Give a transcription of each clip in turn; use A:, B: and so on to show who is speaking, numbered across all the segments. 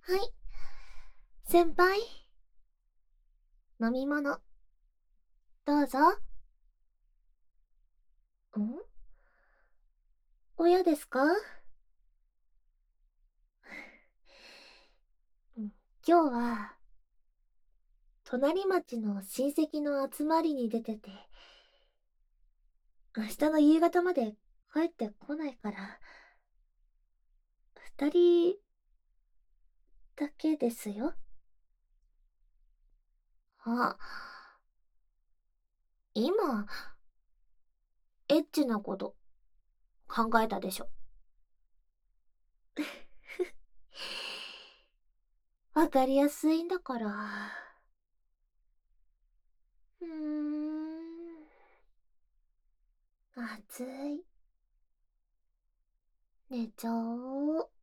A: はい。先輩、飲み物、どうぞ。親ですか？うん。今日は、隣町の親戚の集まりに出てて、明日の夕方まで帰ってこないから、二人だけですよ。あ、今、エッチなこと考えたでしょ。わかりやすいんだから。うーん、暑い。寝ちゃおう。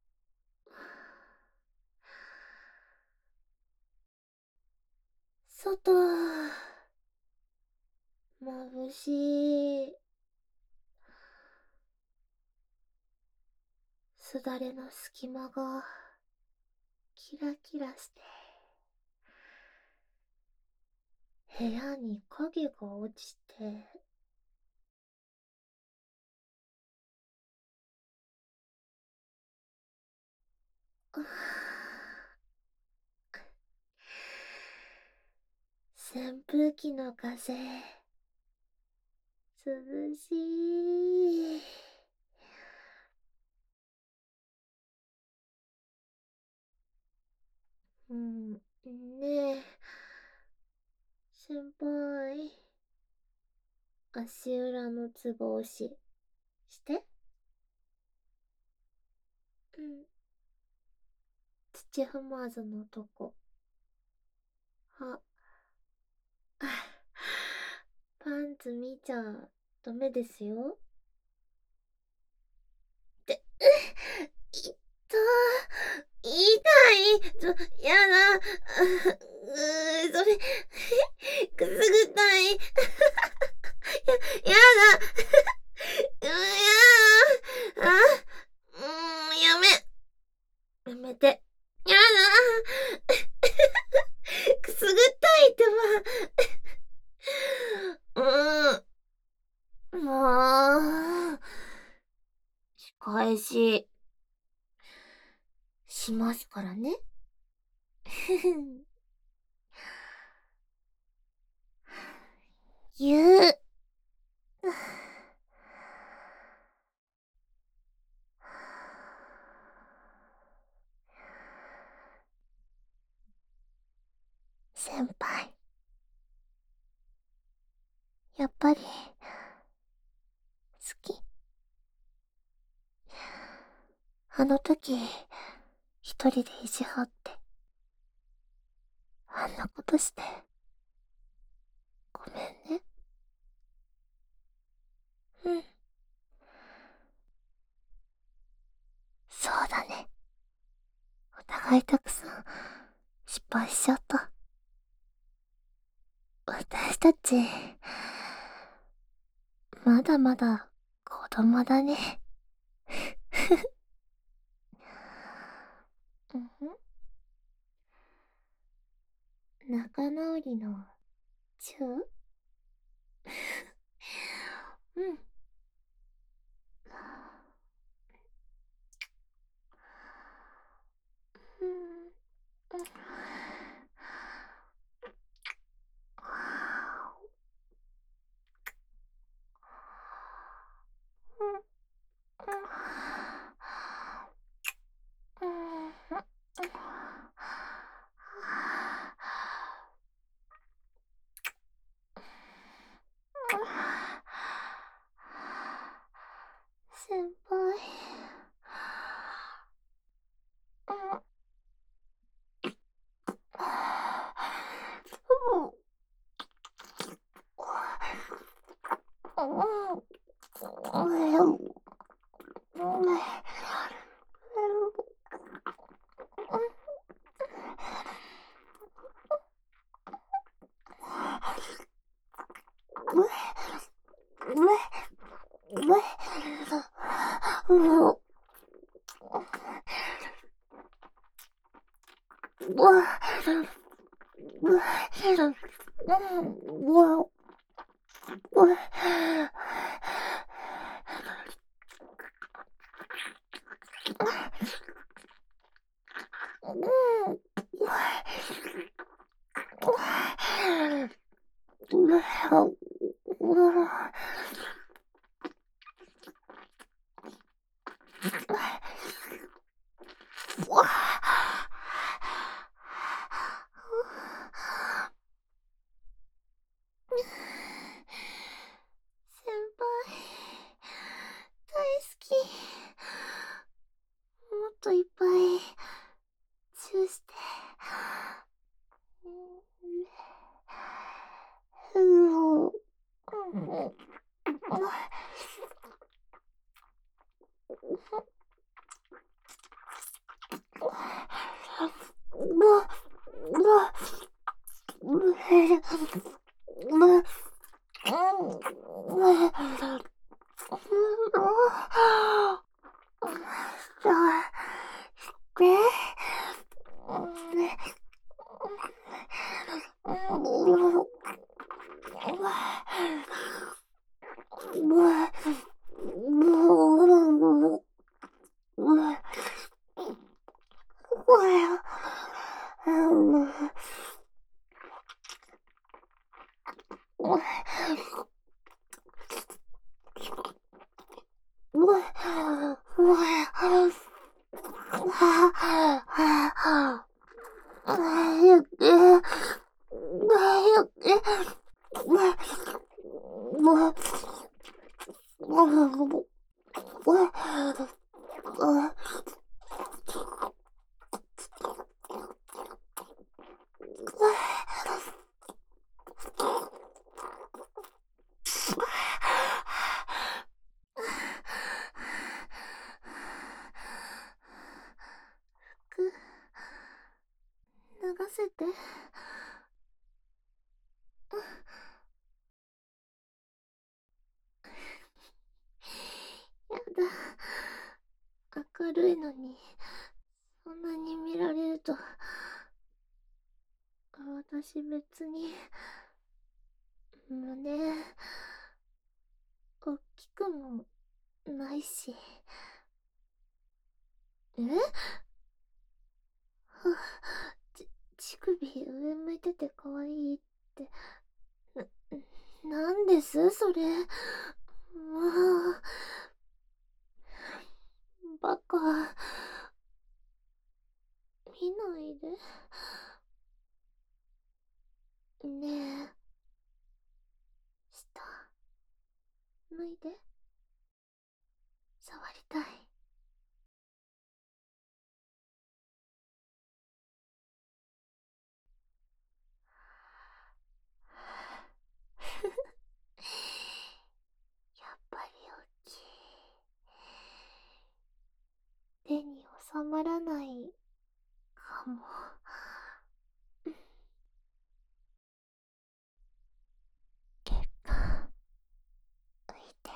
A: 外、眩しい。すだれの隙間がキラキラして、部屋に影が落ちて、あ扇風機の風、涼しい。うん、ねえ、先輩、足裏のつぼ押し、して。うん、土踏まずのとこ。あ、パンツ見ちゃダメですよ。いったー。痛い。やだ。それ、くすぐったい。やだ。やだ。やめ。やめて。やだ。くすぐったいってば。もう、仕返し、しますからね。言う。先輩、やっぱり、好き。あの時、一人で意地張って、あんなことして、ごめんね。うん、そうだね。お互いたくさん、失敗しちゃった。私たち、まだまだ、子供だね。うんふん。仲直りの、チュー。うん。うん。先輩。 先輩、大好き。もっといっぱいチューして。脱がせて。やだ、明るいのにそんなに見られると、私別に胸大きくもないし。乳首上向いてて可愛いって。なんですそれ。もうバカ、見ないでねえ。下脱いで。触りたい。やっぱり大きい。手に収まらないかも。結構浮いて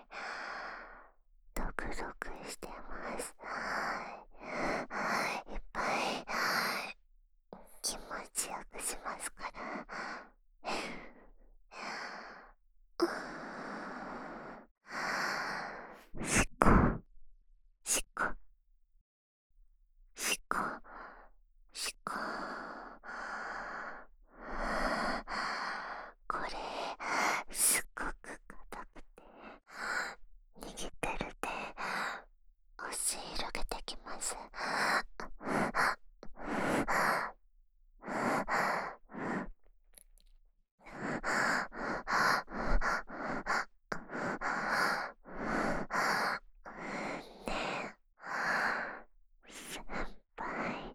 A: ドクドクしてます。いっぱい気持ちよくしますから。しっこしっこしっこしっこ。これすっごく硬くて、握ってる手押し広げてきます。ねえ先輩、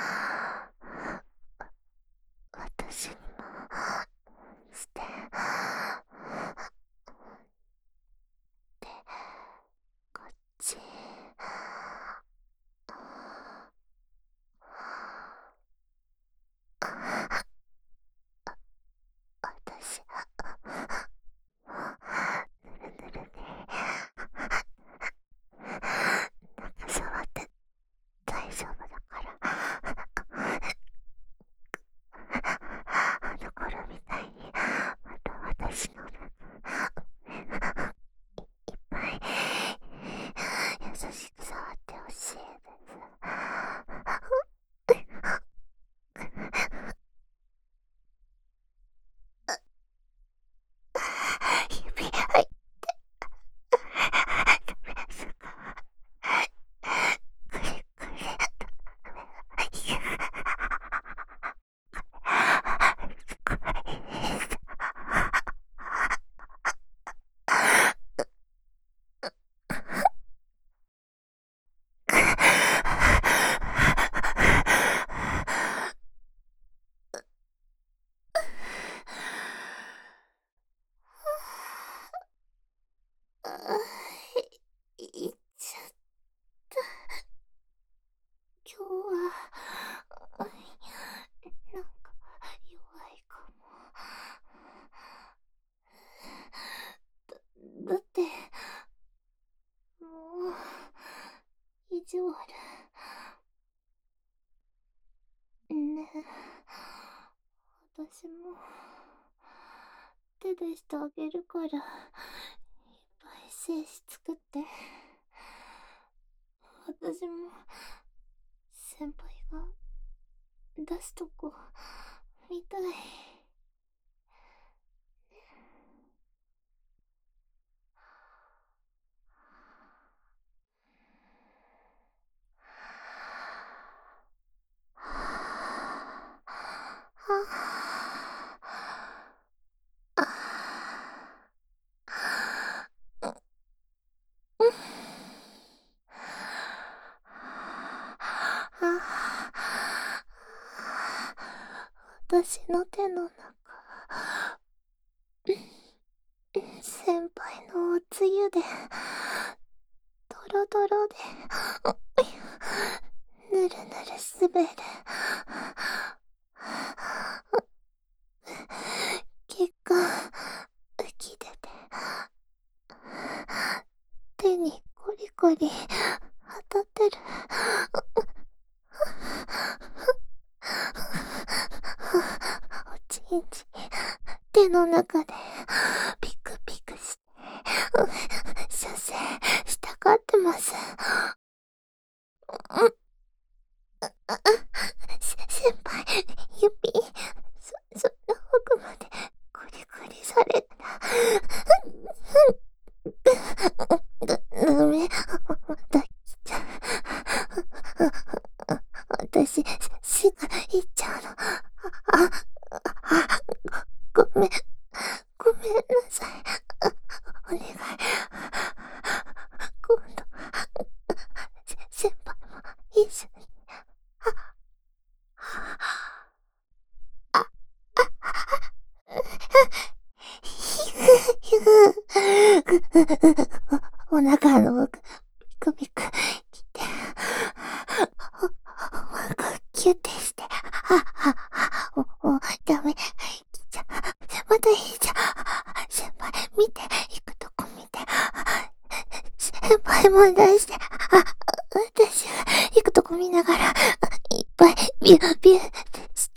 A: 私にもして。で、こっち。 ジュアル。ねえ、私も手でしてあげるから、いっぱい精子作って。私も先輩が出すとこ見たい。私の手の中、先輩のおつゆでドロドロでぬるぬる滑る。血管浮き出て、手にコリコリ当たってる。おちんちん手の中でピクピクして射精したがってます。先輩、指、そんな奥までコリコリされたら、ダメ、抱きちゃう。私、死がいっちゃうの。ごめん、ごめんなさい。お願い。今度、先輩も一緒に。お腹の奥、ビクビクきて、キュッてして、ダメ、またいいじゃん。先輩、見て、行くとこ見て。先輩も出して、私が行くとこ見ながら、いっぱいビュービューして、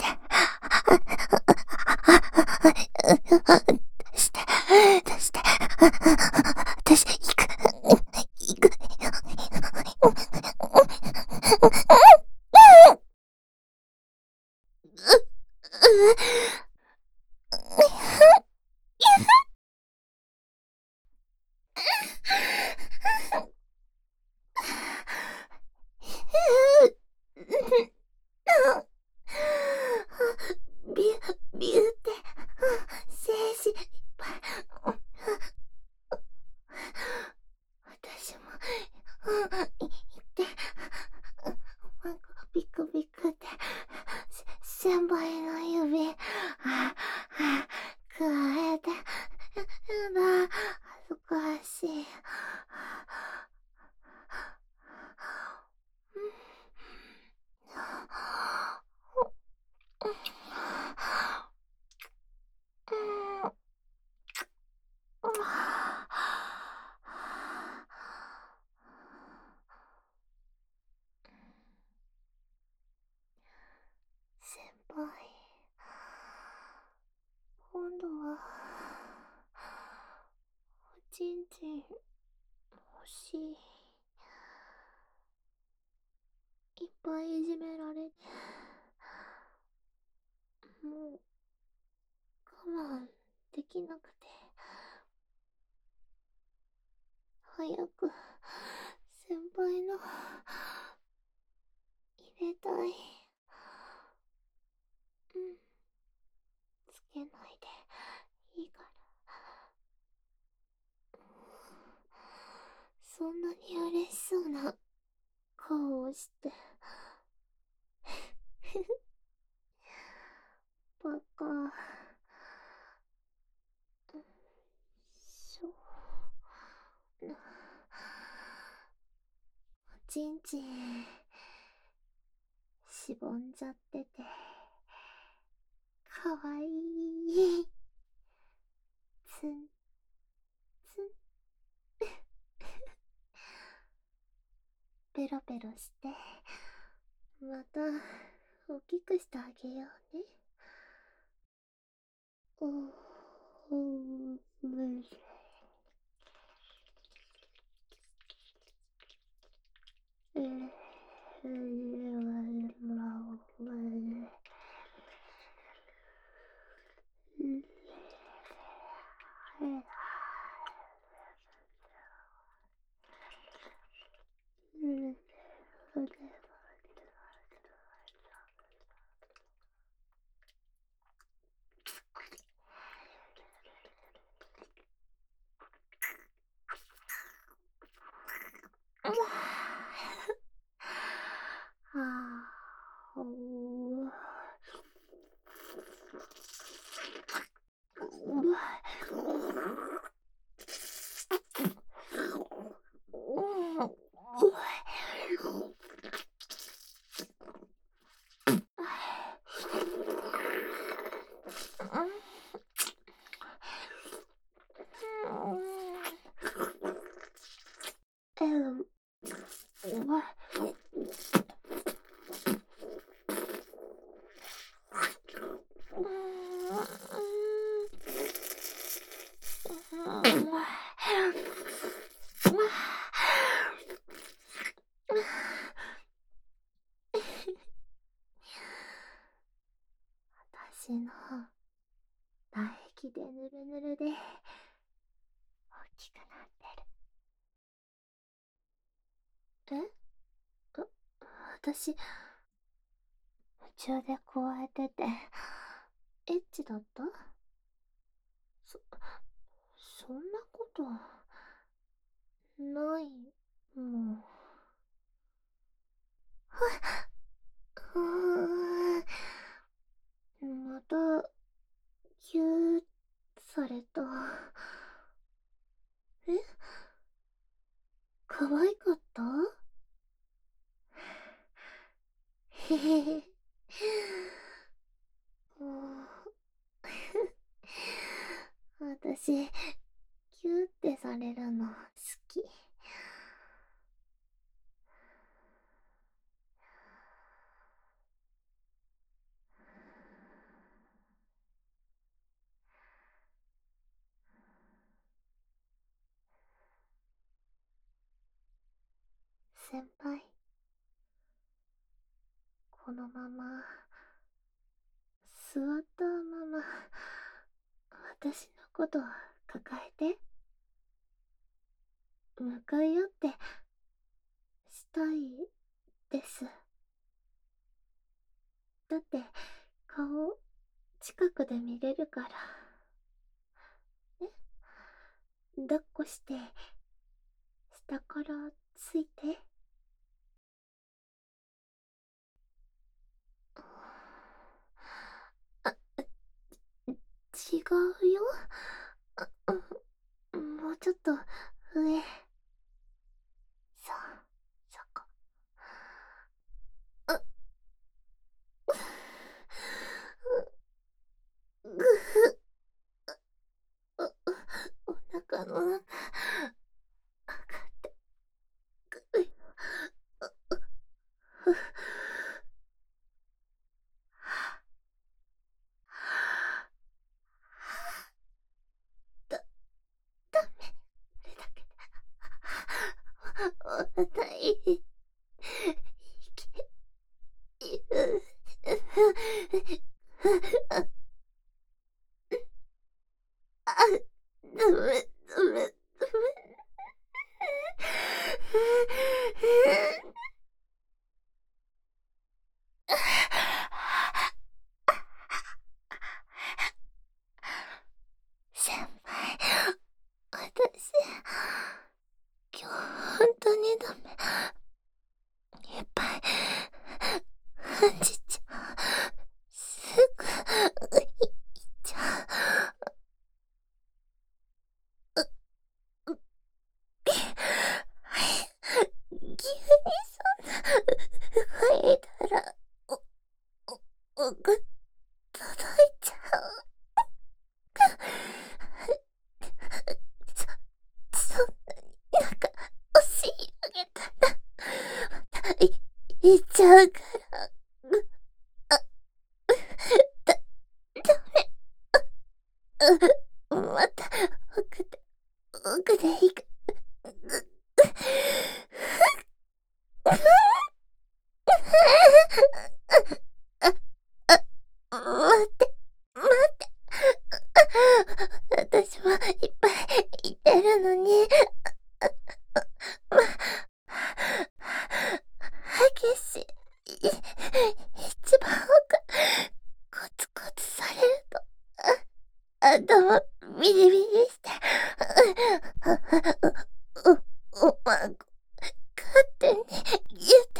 A: 出して、出して、私行く、行く。ビュー、ビューって、精子いっぱい。私も、行って、ビクビクって、先輩の指、くわえて、やだ、恥ずかしい。先輩、今度はおちんちん欲しい。いっぱいいじめられて、もう我慢できなくて、早く先輩の入れたい。うん、つけないでいいから。そんなに嬉しそうな顔をして。バカ。しょ。おちんちんしぼんじゃっててかわいい。ツンツン。 ペロペロして、また大きくしてあげようね。おー、むず私の唾液でぬるぬるで大きくなってる。私、夢中でこうやってて、エッチだった？そ、そんなことないもん。また、ぎゅーされた。え？可愛かった？へへへ。もう、私、ぎゅーってされるの好き。先輩、このまま、座ったまま、私のこと抱えて、向かい合ってしたいです。だって顔近くで見れるから。ね、抱っこして下からついて。あ、違うよ。もうちょっと上。そう、そこ。ぐふ、お腹の中、上がってくるよ。ふ、だ、ダメ。これだけで。お腹いい。あ、ダメ、ダメ、ダメ。先輩、私、今日本当にダメ。いっぱい、感じちゃう。すぐ、いっちゃう。急にそんな、動いたら、おが届いちゃう。そんなに押し上げたら、 っちゃうから。だ、ダメ。また、奥でいいか。待って、待って。私もいっぱい言ってるのに。ま、激しい。一番コツコツされると、頭ビリビリして、ま、勝手に言って、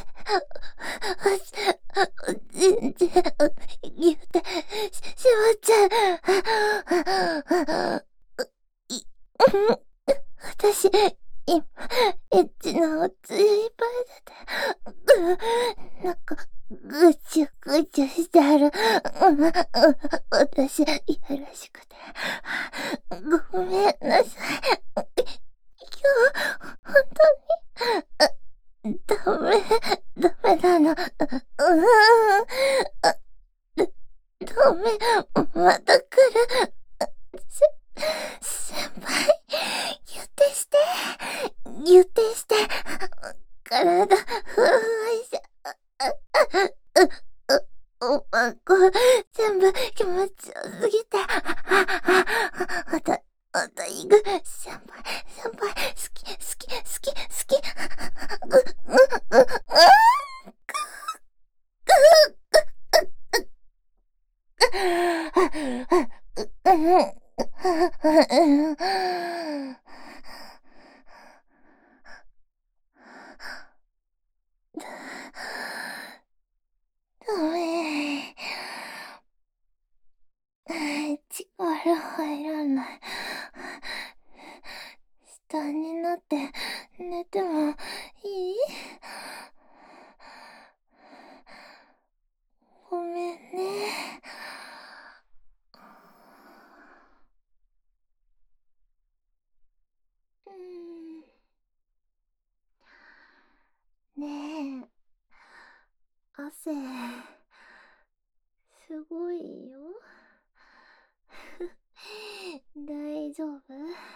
A: 全然言ってしまっちゃう。私、今、エッチなおつゆいっぱいだって。なんか、ぐちゅぐちゅしてある。私、いやらしくて。ごめんなさい。今日、本当に、ダメなの。ダメ、また来る。先輩、言ってして。言ってして。体、ふわいしまこ、全部気持ちよすぎて。また行く。先輩、好き。ダメ。力入らない。下になって寝てもいい？ごめんね。ねえ、汗、すごいよ。大丈夫？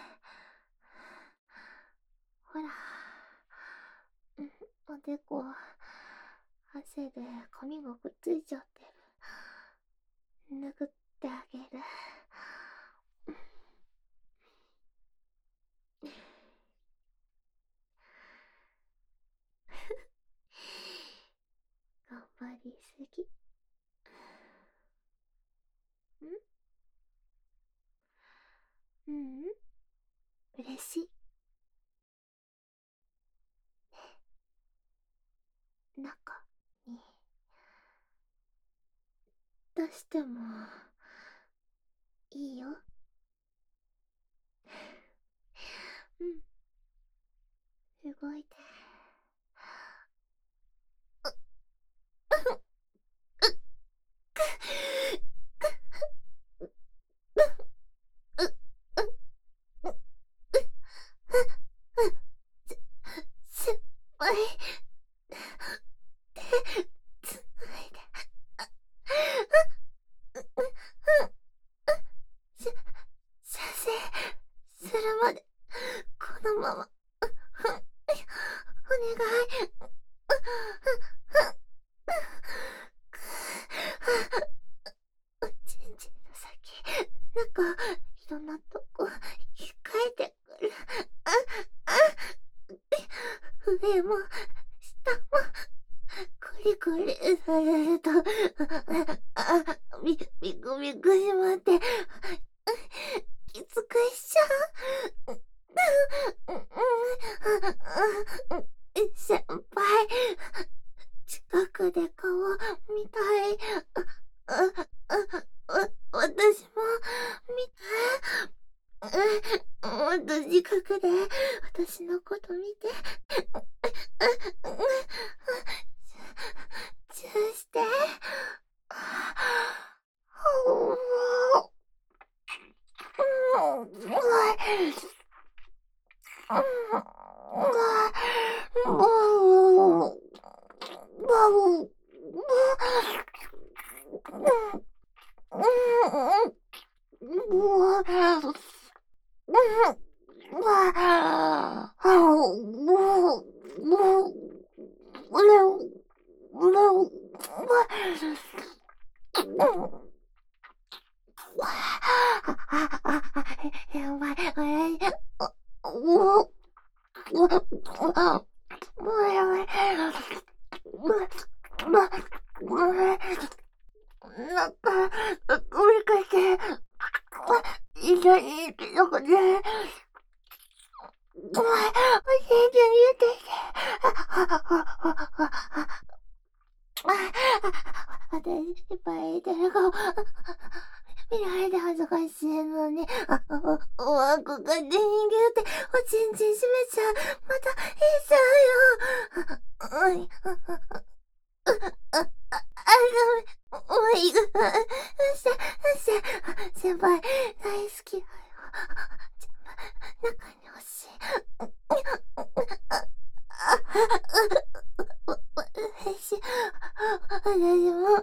A: ほら、おでこ、汗で髪がくっついちゃってる。拭ってあげる。頑張りすぎ。うん、嬉しい。中に出してもいいよ。うん、動いて。先輩、手、つないで。射精するまで、このまま。お願い。おちんちんの先、なんか、いろんなとこ、控えてくる。上も、下も、クリクリされると、ビクビクしまって、きつくしちゃう。先輩、近くで顔見たい。私も見たい。もっと近くで私のこと見て。チューして。 やばい、もうやばい。なんか、上かして、一緒に行くとこで、お前、教えて言うてして。私、失敗してるかも。見られて恥ずかしいのに、おわこが電源って、おちんちん閉めちゃう。また、いっちゃうよ。ごめん、いいか、先輩、大好きだよ。中に欲しい。私も、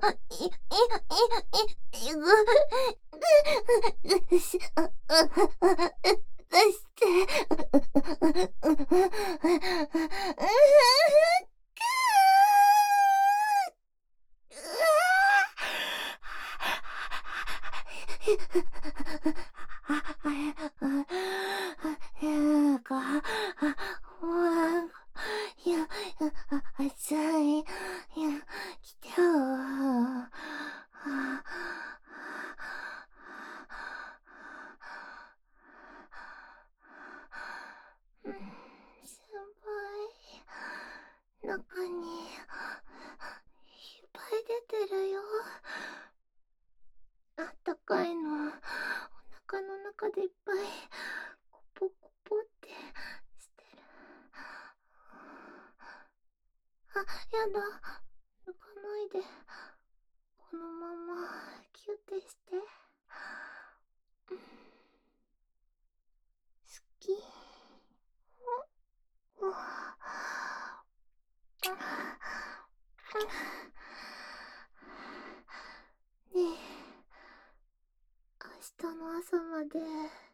A: 出して。暑い。来てよ。先輩、中に、いっぱい出てるよ。あったかいの、お腹の中でいっぱい、コポコポってしてる。あ、やだ。抜かないで。このまま、キュッてして。好き。ねえ、明日の朝まで